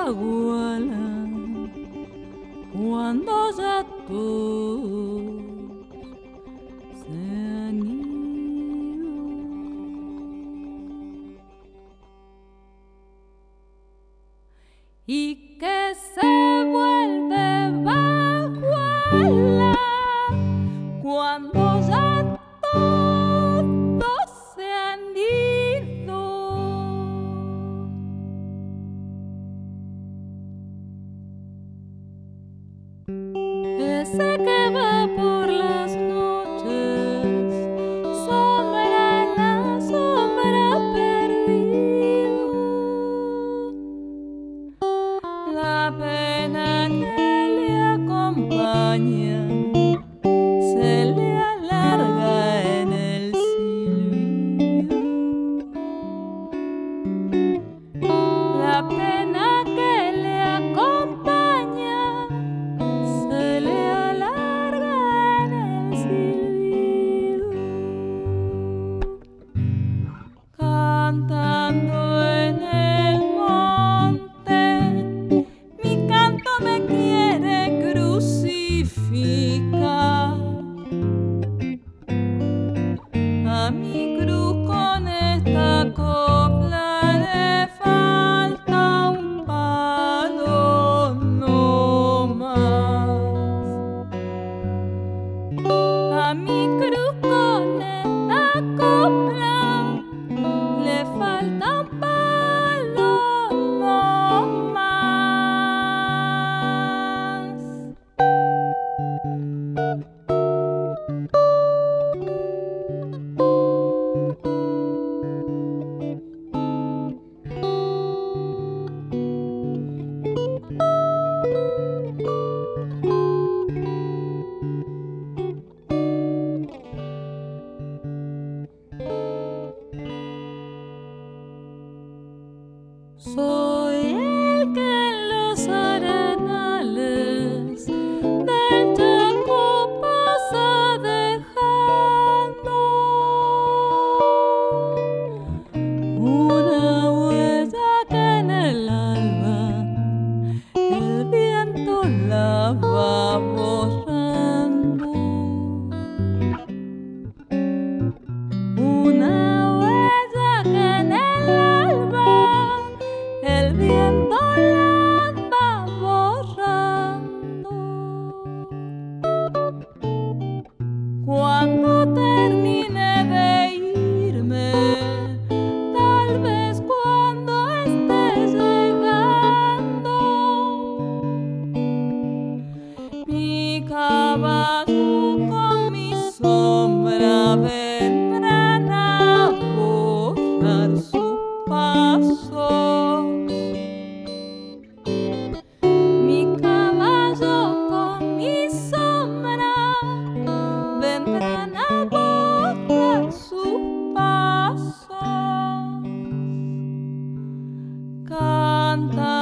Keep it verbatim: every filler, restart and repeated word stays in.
baguala cuando ya todos se han ido y que se vuelve baguala cuando ya todos se han ido. Ese que va por las noches, sombra en la sombra perdido, la pena que le acompaña se le alarga en el silbido. La pena que le acompaña se le alarga en el silbido. Cantando en el monte, mi canto me quiere crucificar. A mi cruz con esta copla le falta un palo no más. A mi cruz con esta copla le falta un palo no más. Soy el que en los arenales del Chaco pasa dejando una huella que en el alba el viento la va borrando. Una huella que en el alba el viento la va borrando. Cuando termine de irme, tal vez cuando esté llegando, mi caballo con mi sombra vendrán a borrar sus pasos. Mi caballo con mi sombra vendrán a borrar sus pasos. Canta